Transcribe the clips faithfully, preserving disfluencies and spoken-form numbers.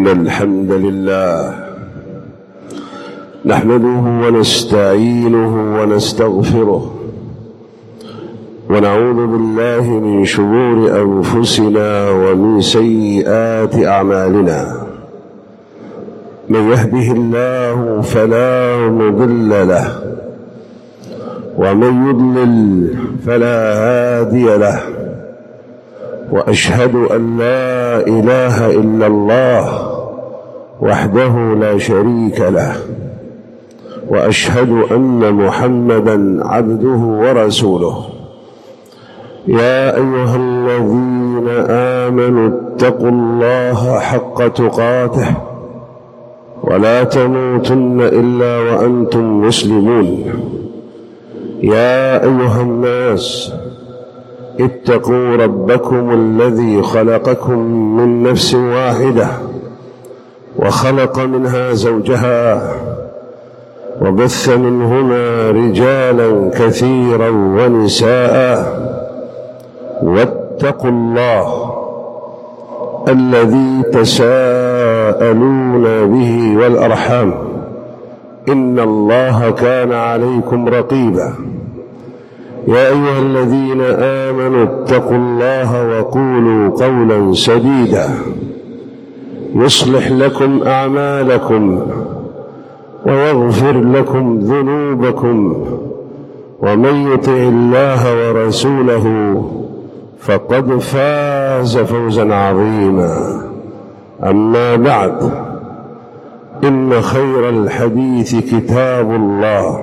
إن الحمد لله نحمده ونستعينه ونستغفره ونعوذ بالله من شرور أنفسنا ومن سيئات أعمالنا. من يهده الله فلا مضل له ومن يضلل فلا هادي له، وأشهد أن لا إله إلا الله وحده لا شريك له، وأشهد أن محمدًا عبده ورسوله. يا أيها الذين آمنوا اتقوا الله حق تقاته ولا تموتن إلا وأنتم مسلمون. يا أيها الناس اتقوا ربكم الذي خلقكم من نفس واحدة وخلق منها زوجها وبث منهما رجالا كثيرا ونساء، واتقوا الله الذي تساءلون به والأرحام إن الله كان عليكم رقيبا. يا أيها الذين آمنوا اتقوا الله وقولوا قولا سديدا يصلح لكم أعمالكم ويغفر لكم ذنوبكم، ومن يطع الله ورسوله فقد فاز فوزا عظيما. أما بعد، إن خير الحديث كتاب الله،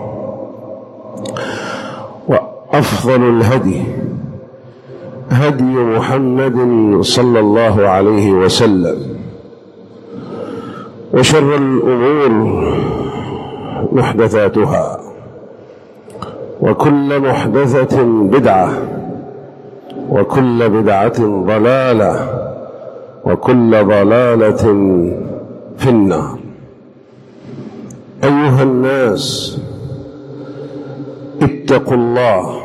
وأفضل الهدي هدي محمد صلى الله عليه وسلم، وشر الأمور محدثاتها، وكل محدثة بدعة، وكل بدعة ضلالة، وكل ضلالة في النار. أيها الناس اتقوا الله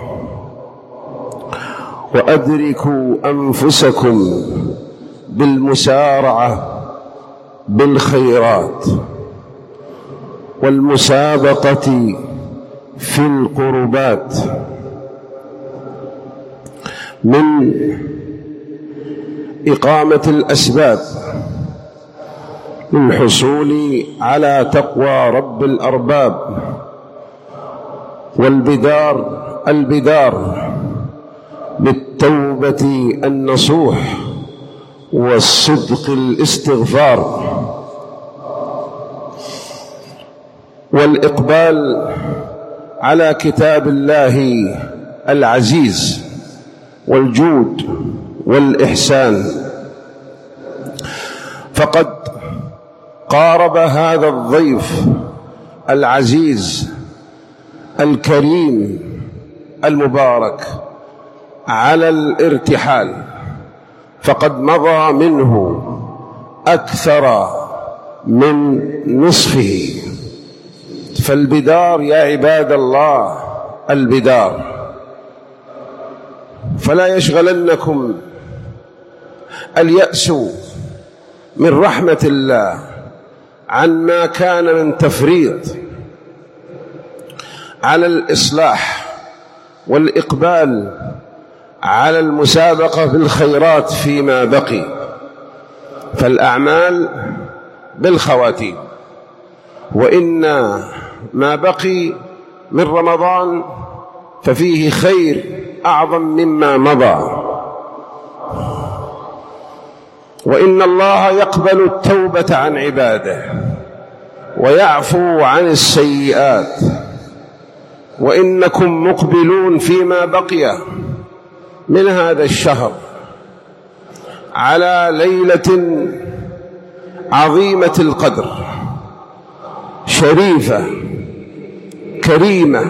وأدركوا أنفسكم بالمسارعة بالخيرات والمسابقة في القربات، من إقامة الأسباب للحصول على تقوى رب الأرباب، والبدار البدار بالتوبة النصوح والصدق الاستغفار، والإقبال على كتاب الله العزيز والجود والإحسان. فقد قارب هذا الضيف العزيز الكريم المبارك على الارتحال، فقد مضى منه أكثر من نصفه. فالبدار يا عباد الله البدار، فلا يشغلنكم اليأس من رحمة الله عن ما كان من تفريط على الإصلاح والإقبال على المسابقة بالخيرات فيما بقي، فالأعمال بالخواتيم. وإن ما بقي من رمضان ففيه خير أعظم مما مضى، وإن الله يقبل التوبة عن عباده ويعفو عن السيئات، وإنكم مقبلون فيما بقي من هذا الشهر على ليلة عظيمة القدر، شريفة كريمة،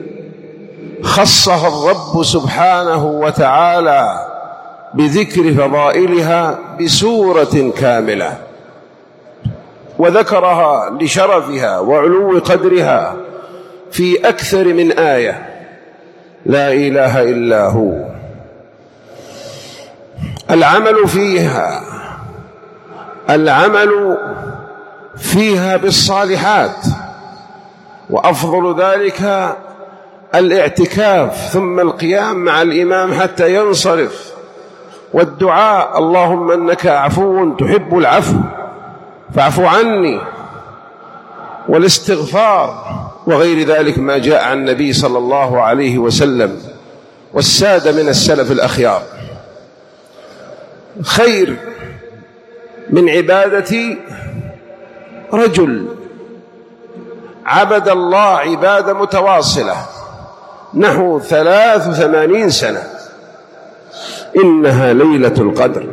خصها الرب سبحانه وتعالى بذكر فضائلها بسورة كاملة، وذكرها لشرفها وعلو قدرها في أكثر من آية. لا إله إلا هو. العمل فيها العمل فيها بالصالحات، وأفضل ذلك الاعتكاف ثم القيام مع الإمام حتى ينصرف، والدعاء اللهم إنك عفو تحب العفو فاعف عني، والاستغفار وغير ذلك ما جاء عن النبي صلى الله عليه وسلم والسادة من السلف الأخيار. خير من عبادة رجل عبد الله عبادة متواصلة نحو ثلاث وثمانين سنة، إنها ليلة القدر،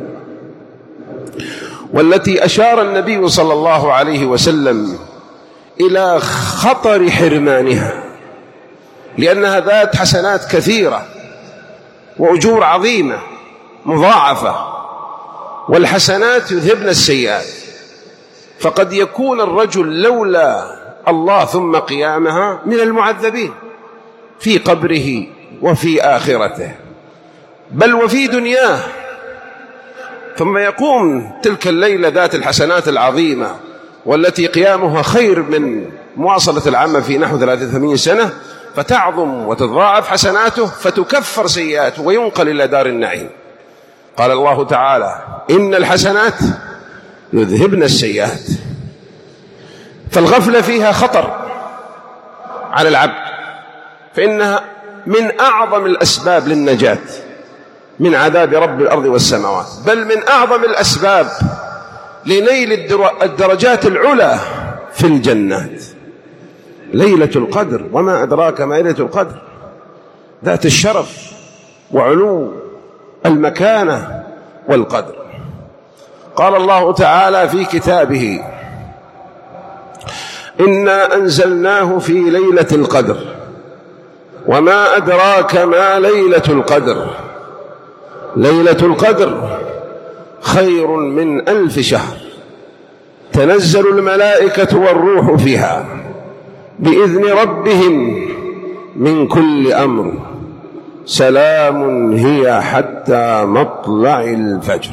والتي أشار النبي صلى الله عليه وسلم إلى خطر حرمانها، لأنها ذات حسنات كثيرة وأجور عظيمة مضاعفة، والحسنات يذهبن السيئات، فقد يكون الرجل لولا الله ثم قيامها من المعذبين في قبره وفي آخرته بل وفي دنياه، ثم يقوم تلك الليلة ذات الحسنات العظيمة والتي قيامها خير من مواصلة العمل في نحو ثلاثة وثمانين سنة، فتعظم وتضاعف حسناته فتكفر سيئاته وينقل إلى دار النعيم. قال الله تعالى إن الحسنات يذهبن السيئات، فالغفلة فيها خطر على العبد، فإنها من أعظم الأسباب للنجاة من عذاب رب الأرض والسماوات، بل من أعظم الأسباب لنيل الدرجات العلى في الجنات. ليلة القدر وما أدراك ما ليلة القدر، ذات الشرف وعلو المكانة والقدر. قال الله تعالى في كتابه إنا أنزلناه في ليلة القدر وما أدراك ما ليلة القدر ليلة القدر خير من ألف شهر تنزل الملائكة والروح فيها بإذن ربهم من كل أمر سلام هي حتى مطلع الفجر.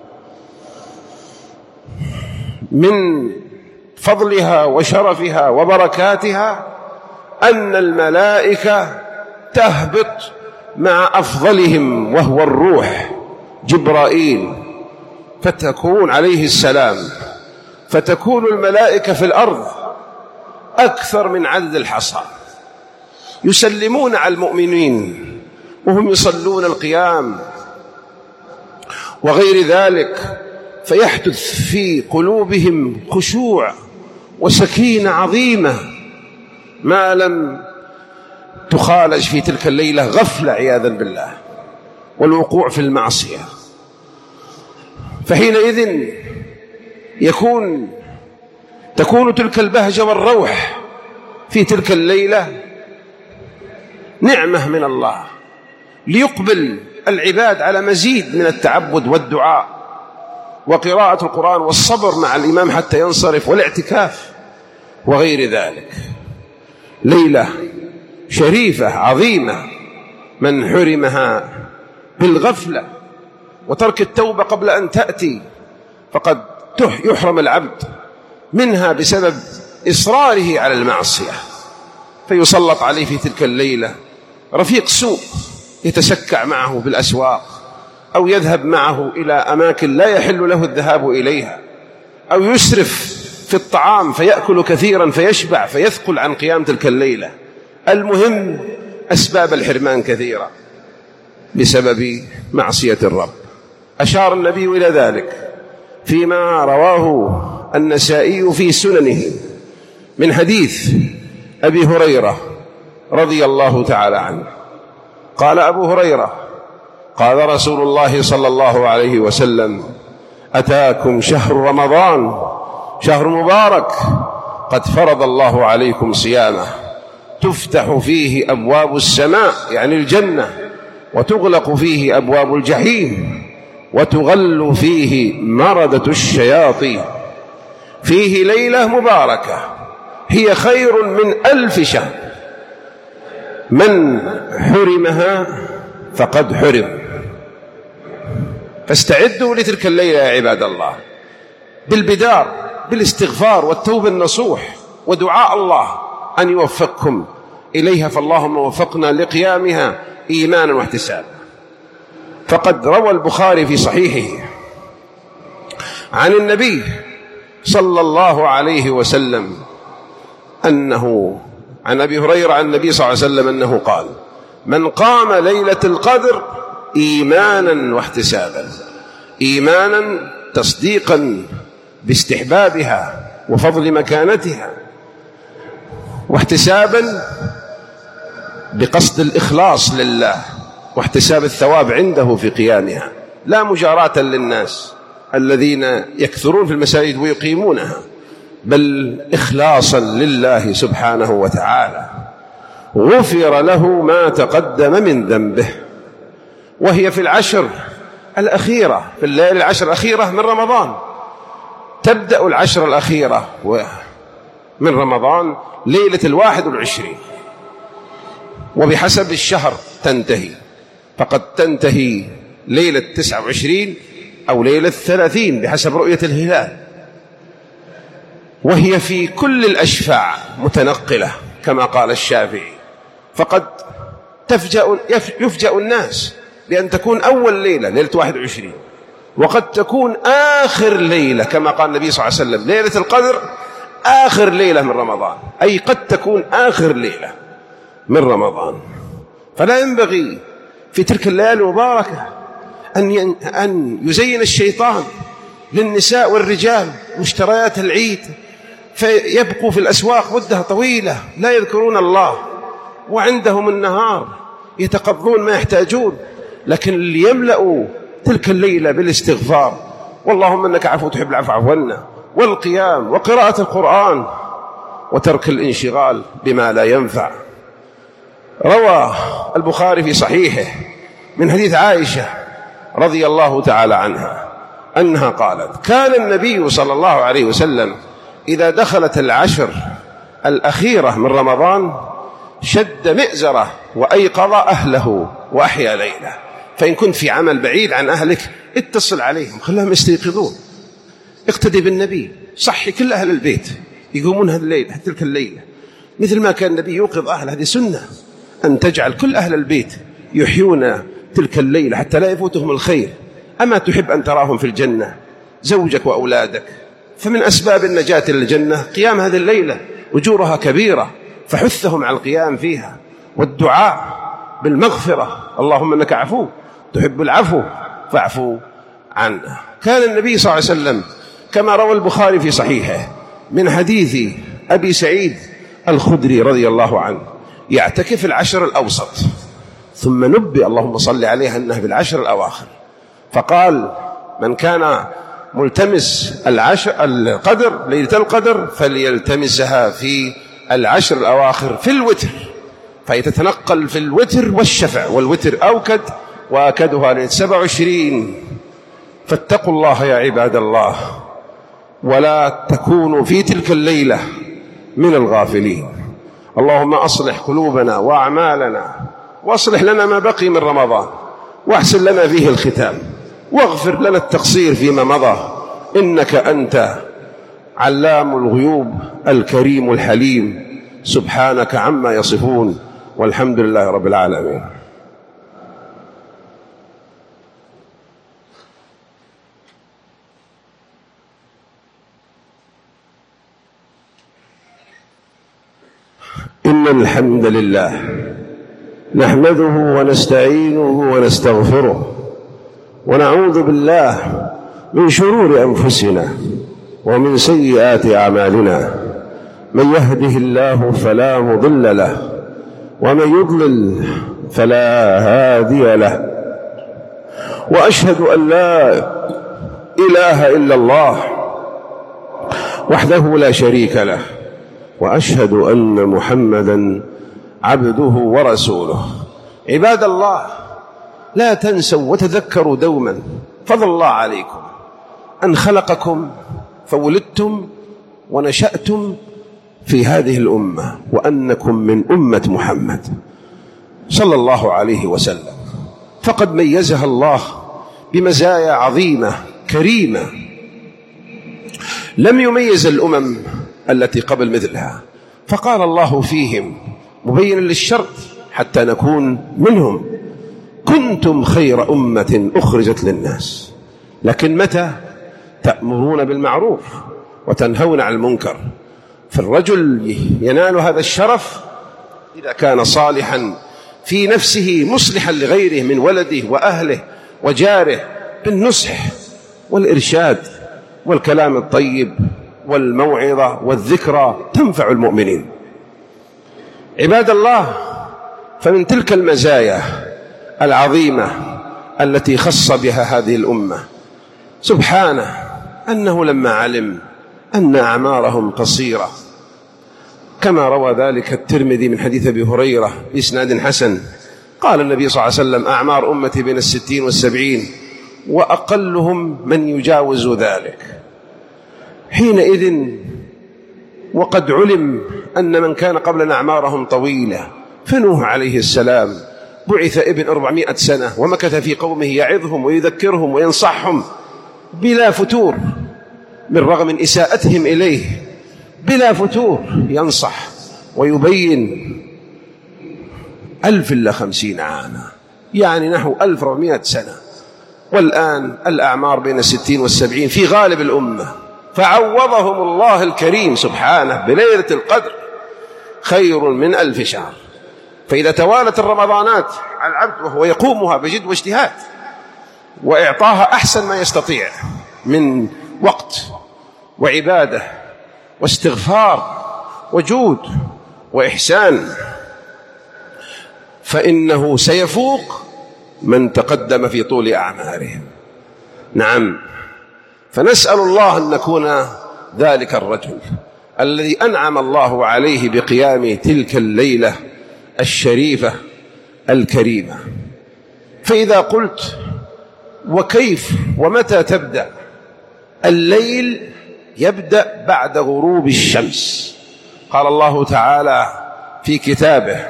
من فضلها وشرفها وبركاتها أن الملائكة تهبط مع أفضلهم وهو الروح جبرائيل، فتكون عليه السلام، فتكون الملائكة في الأرض أكثر من عدد الحصى، يسلمون على المؤمنين وهم يصلون القيام وغير ذلك، فيحدث في قلوبهم خشوع وسكينة عظيمة ما لم تخالج في تلك الليلة غفلة عياذا بالله والوقوع في المعصية. فحينئذ يكون تكون تلك البهجة والروح في تلك الليلة نعمة من الله ليقبل العباد على مزيد من التعبد والدعاء وقراءة القرآن والصبر مع الإمام حتى ينصرف والاعتكاف وغير ذلك. ليلة شريفة عظيمة، من حرمها بالغفلة وترك التوبة قبل أن تأتي فقد يحرم العبد منها بسبب إصراره على المعصية، فيسلط عليه في تلك الليلة رفيق سوء يتسكع معه بالأسواق، أو يذهب معه إلى أماكن لا يحل له الذهاب إليها، أو يسرف في الطعام فيأكل كثيرا فيشبع فيثقل عن قيام تلك الليلة. المهم أسباب الحرمان كثيرة بسبب معصية الرب. أشار النبي إلى ذلك فيما رواه النسائي في سننه من حديث أبي هريرة رضي الله تعالى عنه. قال أبو هريرة قال رسول الله صلى الله عليه وسلم أتاكم شهر رمضان شهر مبارك قد فرض الله عليكم صيامه، تفتح فيه أبواب السماء يعني الجنة، وتغلق فيه أبواب الجحيم، وتغل فيه مردة الشياطين، فيه ليلة مباركة هي خير من ألف شهر، من حرمها فقد حرم. فاستعدوا لتلك الليلة يا عباد الله، بالبدار بالاستغفار والتوبة النصوح ودعاء الله أن يوفقكم إليها، فاللهم وفقنا لقيامها إيمانا واحتسابا. فقد روى البخاري في صحيحه عن النبي صلى الله عليه وسلم أنه عن أبي هريرة عن النبي صلى الله عليه وسلم أنه قال: من قام ليلة القدر إيمانا واحتسابا، إيمانا تصديقا باستحبابها وفضل مكانتها، واحتسابا بقصد الإخلاص لله واحتساب الثواب عنده في قيامها، لا مجاراة للناس الذين يكثرون في المساجد ويقيمونها، بل إخلاصا لله سبحانه وتعالى. غفر له ما تقدم من ذنبه. وهي في العشر الأخيرة، في الليالي العشر الأخيرة من رمضان. تبدأ العشر الأخيرة من رمضان ليلة الواحد والعشرين، وبحسب الشهر تنتهي، فقد تنتهي ليلة تسعة وعشرين أو ليلة ثلاثين بحسب رؤية الهلال. وهي في كل الأشفاع متنقلة كما قال الشافعي، فقد تفجأ يفجأ الناس بأن تكون أول ليلة ليلة واحد وعشرين، وقد تكون آخر ليلة كما قال النبي صلى الله عليه وسلم: ليلة القدر آخر ليلة من رمضان، أي قد تكون آخر ليلة من رمضان. فلا ينبغي في تلك الليالي المباركة أن أن يزين الشيطان للنساء والرجال مشتريات العيد، فيبقوا في الأسواق مدة طويلة لا يذكرون الله، وعندهم النهار يتقضون ما يحتاجون، لكن اللي يملأوا تلك الليلة بالاستغفار واللهم إنك عفو تحب العفو عفو عنا، والقيام وقراءة القرآن وترك الانشغال بما لا ينفع. روى البخاري في صحيحه من حديث عائشة رضي الله تعالى عنها أنها قالت: كان النبي صلى الله عليه وسلم إذا دخلت العشر الأخيرة من رمضان شد مئزره وأيقظ أهله وأحيا ليله. فإن كنت في عمل بعيد عن أهلك اتصل عليهم خلهم يستيقظون، اقتدي بالنبي، صحي كل أهل البيت يقومون هذه الليلة تلك الليلة مثل ما كان النبي يوقظ أهل. هذه سنة أن تجعل كل أهل البيت يحيون تلك الليلة حتى لا يفوتهم الخير. أما تحب أن تراهم في الجنة زوجك وأولادك؟ فمن أسباب النجاة للجنة قيام هذه الليلة، أجورها كبيرة، فحثهم على القيام فيها والدعاء بالمغفرة، اللهم إنك عفو تحب العفو فاعفو عنا. كان النبي صلى الله عليه وسلم كما روى البخاري في صحيحه من حديث أبي سعيد الخدري رضي الله عنه يعتكف العشر الأوسط، ثم نبئ اللهم صل عليه أنه في العشر الأواخر، فقال: من كان ملتمس العشر القدر ليلة القدر فليلتمسها في العشر الأواخر في الوتر، فيتتنقل في الوتر والشفع، والوتر أوكد وأكدها ليلة سبع وعشرين. فاتقوا الله يا عباد الله، ولا تكونوا في تلك الليلة من الغافلين. اللهم أصلح قلوبنا وأعمالنا، واصلح لنا ما بقي من رمضان، واحسن لنا فيه الختام، واغفر لنا التقصير فيما مضى، إنك أنت علام الغيوب الكريم الحليم، سبحانك عما يصفون، والحمد لله رب العالمين. إن الحمد لله نحمده ونستعينه ونستغفره، ونعوذ بالله من شرور أنفسنا ومن سيئات أعمالنا، من يهده الله فلا مضل له، ومن يضلل فلا هادي له، وأشهد أن لا إله إلا الله وحده لا شريك له، وأشهد أن محمدًا عبده ورسوله. عباد الله، لا تنسوا وتذكروا دوما فضل الله عليكم أن خلقكم فولدتم ونشأتم في هذه الأمة، وأنكم من أمة محمد صلى الله عليه وسلم، فقد ميزها الله بمزايا عظيمة كريمة لم يميز الأمم التي قبل مثلها، فقال الله فيهم مبينا للشرط حتى نكون منهم: كنتم خير أمة أخرجت للناس. لكن متى؟ تأمرون بالمعروف وتنهون عن المنكر. فالرجل ينال هذا الشرف إذا كان صالحا في نفسه مصلحا لغيره من ولده وأهله وجاره بالنصح والإرشاد والكلام الطيب والموعظة والذكرى تنفع المؤمنين. عباد الله، فمن تلك المزايا العظيمة التي خص بها هذه الأمة سبحانه أنه لما علم أن أعمارهم قصيرة، كما روى ذلك الترمذي من حديث أبي هريرة بإسناد حسن، قال النبي صلى الله عليه وسلم: أعمار أمتي بين الستين والسبعين وأقلهم من يجاوز ذلك. حينئذ وقد علم أن من كان قبلنا أعمارهم طويلة، فنوح عليه السلام بعث ابن أربعمائة سنة ومكث في قومه يعظهم ويذكرهم وينصحهم بلا فتور، بالرغم من إساءتهم إليه بلا فتور ينصح ويبين. ألف إلا خمسين عاما، يعني نحو ألف وأربعمائة سنة، والآن الأعمار بين الستين والسبعين في غالب الأمة، فعوضهم الله الكريم سبحانه بليلة القدر خير من ألف شهر. فإذا توالت الرمضانات على العبد وهو يقومها بجد واجتهاد وإعطاها أحسن ما يستطيع من وقت وعبادة واستغفار وجود وإحسان، فإنه سيفوق من تقدم في طول أعمارهم. نعم، فنسأل الله أن نكون ذلك الرجل الذي أنعم الله عليه بقيام تلك الليلة الشريفة الكريمة. فإذا قلت وكيف ومتى تبدأ؟ الليل يبدأ بعد غروب الشمس. قال الله تعالى في كتابه: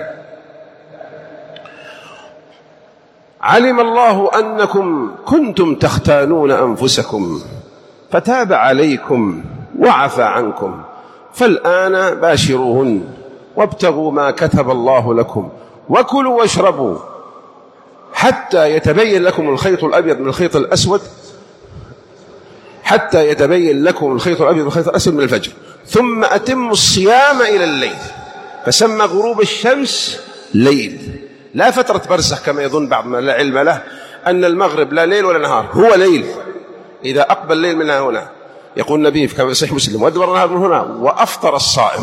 علم الله أنكم كنتم تختانون أنفسكم فتاب عليكم وعفى عنكم فالآن باشروهن وابتغوا ما كتب الله لكم وكلوا واشربوا حتى يتبين لكم الخيط الأبيض من الخيط الأسود حتى يتبين لكم الخيط الأبيض من الخيط الأسود من الفجر ثم أتموا الصيام إلى الليل. فسمى غروب الشمس ليل، لا فترة برزخ كما يظن بعض من لا علم له أن المغرب لا ليل ولا نهار، هو ليل. إذا أقبل الليل من هنا، يقول النبي كما صحيح مسلم: وأدبر النهار من هنا وأفطر الصائم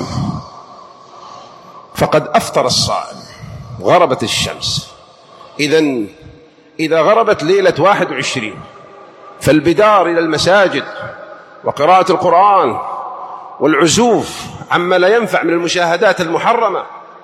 فقد أفطر الصائم. غربت الشمس. إذن إذا غربت ليلة واحد وعشرين فالبدار إلى المساجد وقراءة القرآن والعزوف عما لا ينفع من المشاهدات المحرمة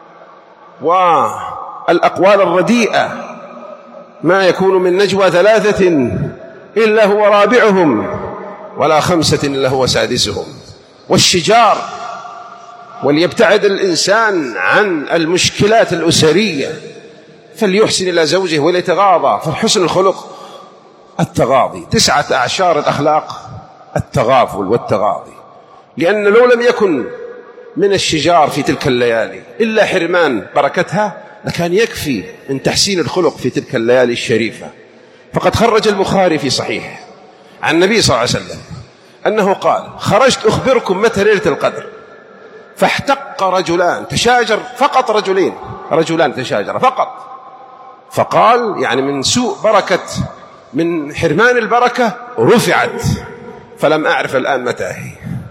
والأقوال الرديئة، ما يكون من نجوى ثلاثة إلا هو رابعهم ولا خمسة إلا هو سادسهم، والشجار. وليبتعد الإنسان عن المشكلات الأسرية، فليحسن إلى زوجه وليتغاضى. فالحسن الخلق التغاضي، تسعة أعشار الأخلاق التغافل والتغاضي. لأن لو لم يكن من الشجار في تلك الليالي إلا حرمان بركتها لكان يكفي من تحسين الخلق في تلك الليالي الشريفة. فقد خرج البخاري في صحيح عن النبي صلى الله عليه وسلم أنه قال: خرجت أخبركم متى ليلة القدر، فاحتق رجلان تشاجر، فقط رجلين رجلان تشاجر فقط، فقال يعني من سوء بركة، من حرمان البركة رفعت، فلم أعرف الآن متى هي.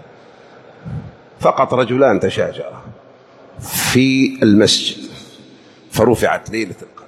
فقط رجلان تشاجر في المسجد فرفعت ليلة القدر.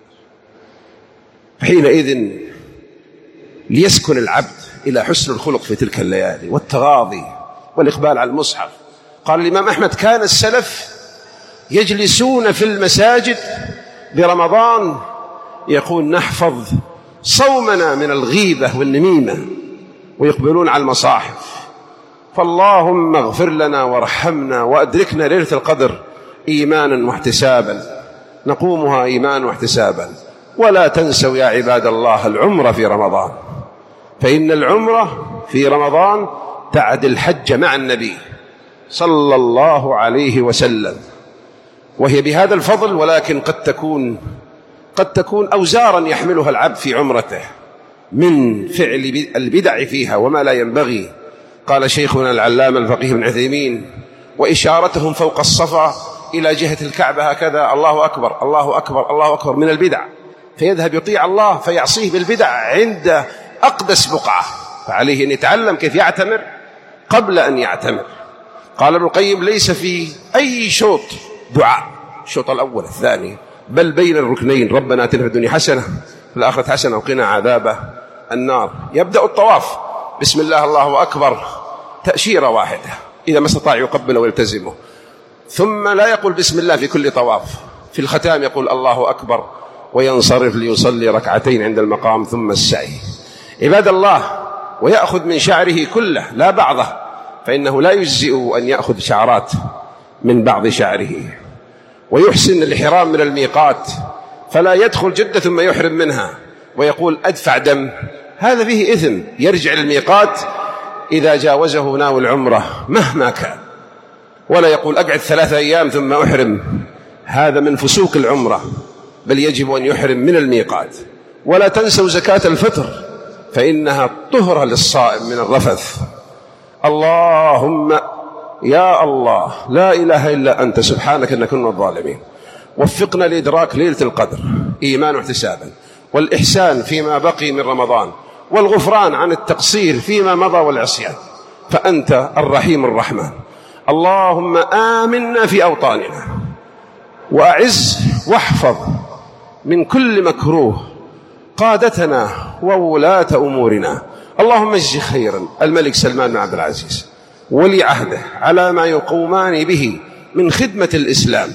حينئذ ليسكن العبد إلى حسن الخلق في تلك الليالي والتغاضي والإقبال على المصحف. قال الإمام أحمد: كان السلف يجلسون في المساجد برمضان يقول: نحفظ صومنا من الغيبة والنميمة، ويقبلون على المصاحف. فاللهم اغفر لنا وارحمنا وأدركنا ليلة القدر إيمانا واحتسابا، نقومها إيمانا واحتسابا. ولا تنسوا يا عباد الله العمرة في رمضان، فإن العمرة في رمضان تعدل الحج مع النبي صلى الله عليه وسلم، وهي بهذا الفضل، ولكن قد تكون قد تكون أوزارا يحملها العبد في عمرته من فعل البدع فيها وما لا ينبغي. قال شيخنا العلامة الفقيه بن عثيمين: وإشارتهم فوق الصفا إلى جهة الكعبة هكذا، الله أكبر الله أكبر الله أكبر، من البدع، فيذهب يطيع الله فيعصيه بالبدع عند أقدس بقعة. فعليه أن يتعلم كيف يعتمر قبل أن يعتمر. قال ابن القيم: ليس في أي شوط دعاء، الشوط الأول الثاني، بل بين الركنين، ربنا آتنا في الدنيا حسنة في الآخرة حسنة وقنا عذاب النار. يبدأ الطواف بسم الله الله أكبر تأشيرة واحدة، إذا ما استطاع يقبل ويلتزمه، ثم لا يقول بسم الله في كل طواف، في الختام يقول الله أكبر وينصرف ليصلي ركعتين عند المقام ثم السعي. عباد الله، ويأخذ من شعره كله لا بعضه، فإنه لا يجزئ أن يأخذ شعرات من بعض شعره. ويحسن الإحرام من الميقات، فلا يدخل جدة ثم يحرم منها ويقول أدفع دم، هذا فيه إثم. يرجع للميقات إذا جاوزه ناوي العمرة مهما كان، ولا يقول أقعد ثلاثة أيام ثم أحرم، هذا من فسوق العمرة، بل يجب أن يحرم من الميقات. ولا تنسوا زكاة الفطر، فإنها طهرة للصائم من الرفث. اللهم يا الله لا إله إلا أنت سبحانك إننا كنا الظالمين، وفقنا لإدراك ليلة القدر إيمان واحتسابا، والإحسان فيما بقي من رمضان، والغفران عن التقصير فيما مضى والعصيان، فأنت الرحيم الرحمن. اللهم آمنا في أوطاننا، وأعز واحفظ من كل مكروه قادتنا وولاة أمورنا. اللهم اجزي خيرا الملك سلمان بن عبد العزيز ولي عهده على ما يقومان به من خدمة الإسلام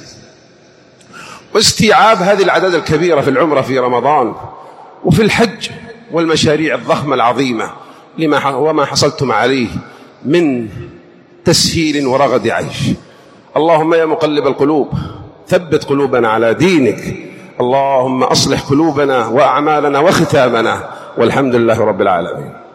واستيعاب هذه الأعداد الكبيرة في العمرة في رمضان وفي الحج والمشاريع الضخمة العظيمة لما وما حصلتم عليه من تسهيل ورغد عيش. اللهم يا مقلب القلوب ثبت قلوبنا على دينك. اللهم أصلح قلوبنا وأعمالنا وختامنا، والحمد لله رب العالمين.